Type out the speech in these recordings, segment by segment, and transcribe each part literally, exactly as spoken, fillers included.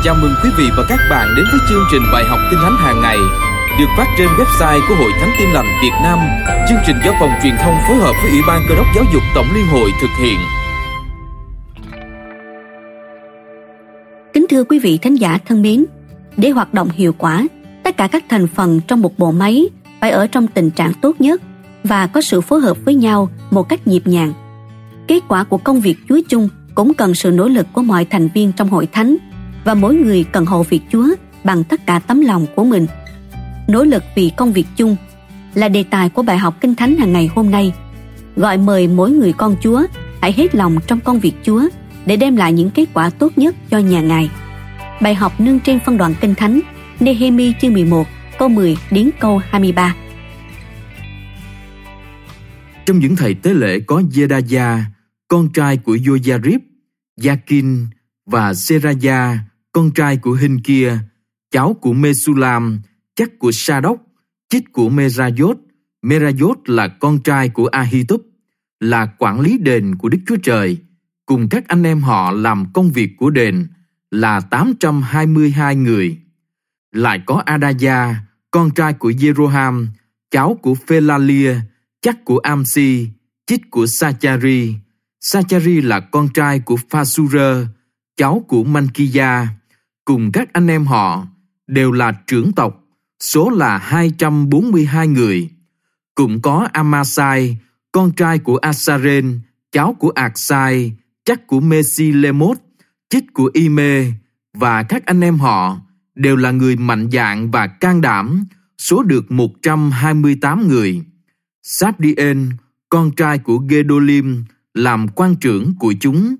Chào mừng quý vị và các bạn đến với chương trình bài học Kinh Thánh hàng ngày được phát trên website của Hội Thánh Tin Lành Việt Nam. Chương trình do phòng truyền thông phối hợp với Ủy ban Cơ đốc Giáo dục Tổng Liên hội thực hiện. Kính thưa quý vị thính giả thân mến, để hoạt động hiệu quả, tất cả các thành phần trong một bộ máy phải ở trong tình trạng tốt nhất và có sự phối hợp với nhau một cách nhịp nhàng. Kết quả của công việc Chúa chung cũng cần sự nỗ lực của mọi thành viên trong hội thánh, và mỗi người cần hầu việc Chúa bằng tất cả tấm lòng của mình. Nỗ lực vì công việc chung là đề tài của bài học Kinh Thánh hàng ngày hôm nay. Gọi mời mỗi người con Chúa hãy hết lòng trong công việc Chúa để đem lại những kết quả tốt nhất cho nhà Ngài. Bài học nương trên phân đoạn Kinh Thánh Nê-hê-mi chương mười một câu mười đến câu hai mươi ba. Trong những thầy tế lễ có Giê-đa-gia, con trai của Giô-gia-ríp, Gia-kin và Sê-ra-gia, con trai của Hinh-kia, cháu của Mê-su-lam, chắc của Sa-đốc, chích của Mê-ra-dốt. Mê-ra-dốt là con trai của A-hi-túp, là quản lý đền của Đức Chúa Trời, cùng các anh em họ làm công việc của đền là tám trăm hai mươi hai người. Lại có A-đa-gia, con trai của Giê-rô-ham, cháu của Phê-la-lia, chắc của Am-si, chích của Sa-cha-ri. Sa-cha-ri là con trai của Pha-su-rơ, cháu của Man-ki-gia, cùng các anh em họ đều là trưởng tộc, số là hai trăm bốn mươi hai người. Cũng có Amasai, con trai của Asa-ren, cháu của Ạc-sai, chắc của Mê-si-lê-mốt, chích của Y-mê, và các anh em họ đều là người mạnh dạn và can đảm, số được một trăm hai mươi tám người. Sáp-đi-ên, con trai của Gê-đô-lim, làm quan trưởng của chúng.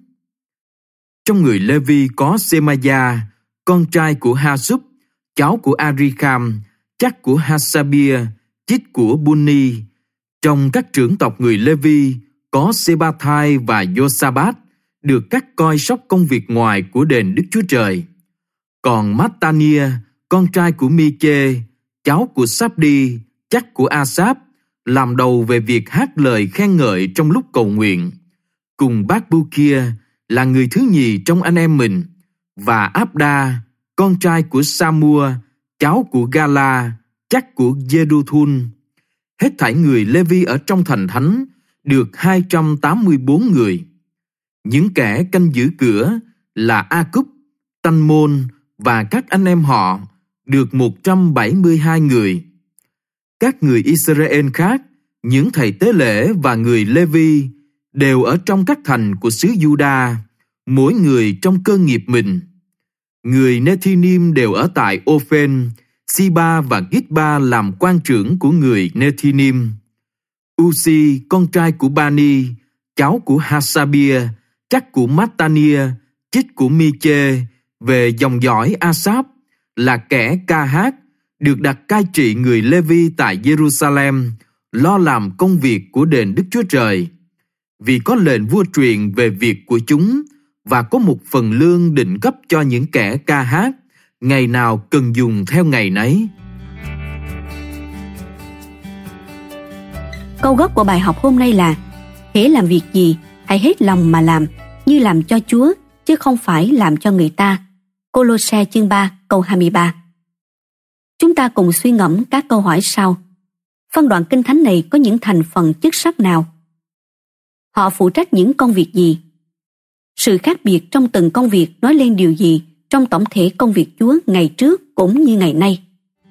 Trong người Lê-vi có Sê-ma-gia, con trai của Ha-súp, cháu của A-ri-kham, chắc của Ha-sa-bia, chích của Bunni. Trong các trưởng tộc người Lê-vi có Sê-ba-thai và Giô-sa-bát, được cắt coi sóc công việc ngoài của đền Đức Chúa Trời. Còn Mát-ta-nia, con trai của Mi-chê, cháu của Sáp-đi, chắc của A-sáp, làm đầu về việc hát lời khen ngợi trong lúc cầu nguyện. Cùng Bác-bu-kia là người thứ nhì trong anh em mình, và Áp-đa, con trai của Sa-mua, cháu của Ga-la, chắc của Giê-đu-thun. Hết thảy người Lê-vi ở trong thành thánh được hai trăm tám mươi bốn người. Những kẻ canh giữ cửa là A-cúp, Tanh-môn và các anh em họ được một trăm bảy mươi hai người. Các người Israel khác, những thầy tế lễ và người Lê-vi đều ở trong các thành của xứ Giu-đa, mỗi người trong cơ nghiệp mình. Người Nê-thi-nim đều ở tại Ô-phên, Si-ba và Gít-ba làm quan trưởng của người Nê-thi-nim. U-si, con trai của Ba-ni, cháu của Ha-sa-bia, chắc của Mát-ta-nia, chích của Mi-chê, về dòng dõi A-sáp, là kẻ ca hát, được đặt cai trị người Lê-vi tại Giê-ru-sa-lem, lo làm công việc của đền Đức Chúa Trời. Vì có lệnh vua truyền về việc của chúng, và có một phần lương định cấp cho những kẻ ca hát, ngày nào cần dùng theo ngày nấy. Câu gốc của bài học hôm nay là: hễ làm việc gì, hãy hết lòng mà làm, như làm cho Chúa, chứ không phải làm cho người ta. Cô-lô-se chương ba câu hai mươi ba. Chúng ta cùng suy ngẫm các câu hỏi sau. Phân đoạn Kinh Thánh này có những thành phần chức sắc nào? Họ phụ trách những công việc gì? Sự khác biệt trong từng công việc nói lên điều gì trong tổng thể công việc Chúa ngày trước cũng như ngày nay?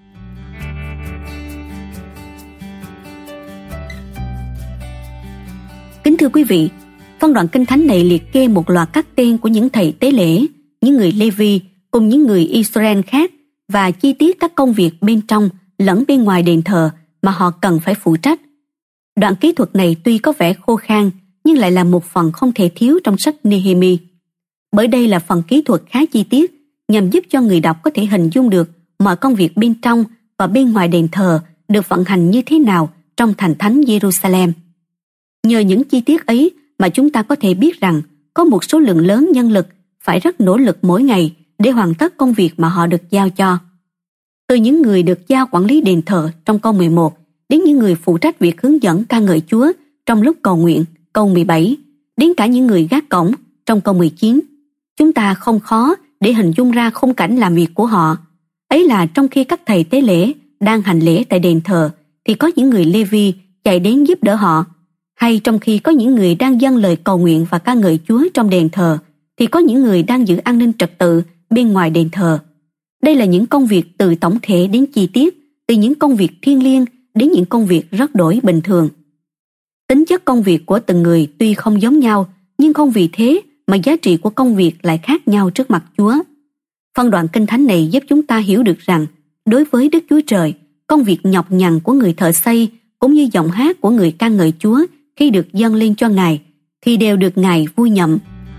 Kính thưa quý vị, phân đoạn Kinh Thánh này liệt kê một loạt các tên của những thầy tế lễ, những người Lê-vi cùng những người Israel khác, và chi tiết các công việc bên trong lẫn bên ngoài đền thờ mà họ cần phải phụ trách. Đoạn kỹ thuật này tuy có vẻ khô khan, nhưng lại là một phần không thể thiếu trong sách Nê-hê-mi. Bởi đây là phần kỹ thuật khá chi tiết, nhằm giúp cho người đọc có thể hình dung được mọi công việc bên trong và bên ngoài đền thờ được vận hành như thế nào trong thành thánh Giê-ru-sa-lem. Nhờ những chi tiết ấy mà chúng ta có thể biết rằng có một số lượng lớn nhân lực phải rất nỗ lực mỗi ngày để hoàn tất công việc mà họ được giao cho. Từ những người được giao quản lý đền thờ trong câu mười một đến những người phụ trách việc hướng dẫn ca ngợi Chúa trong lúc cầu nguyện, câu mười bảy, đến cả những người gác cổng trong câu mười chín. Chúng ta không khó để hình dung ra khung cảnh làm việc của họ. Ấy là trong khi các thầy tế lễ đang hành lễ tại đền thờ thì có những người Lê-vi chạy đến giúp đỡ họ, hay trong khi có những người đang dâng lời cầu nguyện và ca ngợi Chúa trong đền thờ thì có những người đang giữ an ninh trật tự bên ngoài đền thờ. Đây là những công việc từ tổng thể đến chi tiết, từ những công việc thiêng liêng đến những công việc rất đổi bình thường. Tính chất công việc của từng người tuy không giống nhau, nhưng không vì thế mà giá trị của công việc lại khác nhau trước mặt Chúa. Phân đoạn Kinh Thánh này giúp chúng ta hiểu được rằng, đối với Đức Chúa Trời, công việc nhọc nhằn của người thợ xây cũng như giọng hát của người ca ngợi Chúa khi được dâng lên cho Ngài thì đều được Ngài vui nhậm.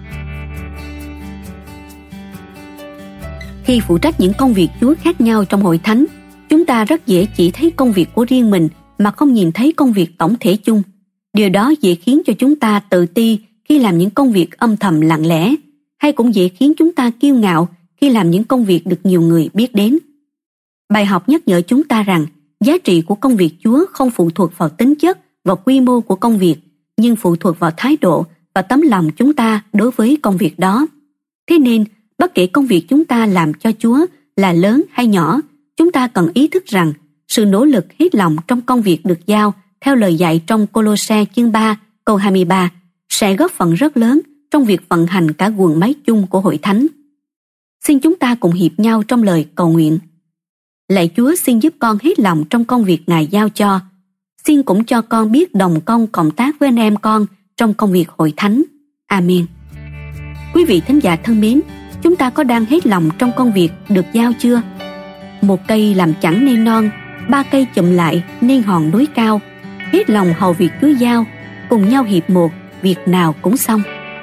Khi phụ trách những công việc Chúa khác nhau trong hội thánh, chúng ta rất dễ chỉ thấy công việc của riêng mình mà không nhìn thấy công việc tổng thể chung. Điều đó dễ khiến cho chúng ta tự ti khi làm những công việc âm thầm lặng lẽ, hay cũng dễ khiến chúng ta kiêu ngạo khi làm những công việc được nhiều người biết đến. Bài học nhắc nhở chúng ta rằng giá trị của công việc Chúa không phụ thuộc vào tính chất và quy mô của công việc, nhưng phụ thuộc vào thái độ và tấm lòng chúng ta đối với công việc đó. Thế nên, bất kể công việc chúng ta làm cho Chúa là lớn hay nhỏ, chúng ta cần ý thức rằng sự nỗ lực hết lòng trong công việc được giao theo lời dạy trong Cô-lô-se chương ba câu hai mươi ba sẽ góp phần rất lớn trong việc vận hành cả guồng máy chung của hội thánh. Xin chúng ta cùng hiệp nhau trong lời cầu nguyện. Lạy Chúa, xin giúp con hết lòng trong công việc Ngài giao cho. Xin cũng cho con biết đồng công cộng tác với anh em con trong công việc hội thánh. Amen. Quý vị thính giả thân mến, chúng ta có đang hết lòng trong công việc được giao chưa? Một cây làm chẳng nên non, ba cây chụm lại nên hòn núi cao. Hết lòng hầu việc Chúa giao, cùng nhau hiệp một, việc nào cũng xong.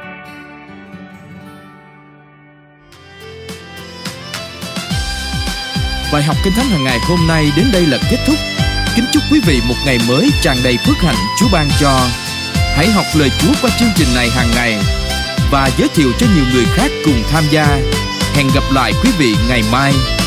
Bài học Kinh Thánh hàng ngày hôm nay đến đây là kết thúc. Kính chúc quý vị một ngày mới tràn đầy phước hạnh Chúa ban cho. Hãy học lời Chúa qua chương trình này hàng ngày và giới thiệu cho nhiều người khác cùng tham gia. Hẹn gặp lại quý vị ngày mai.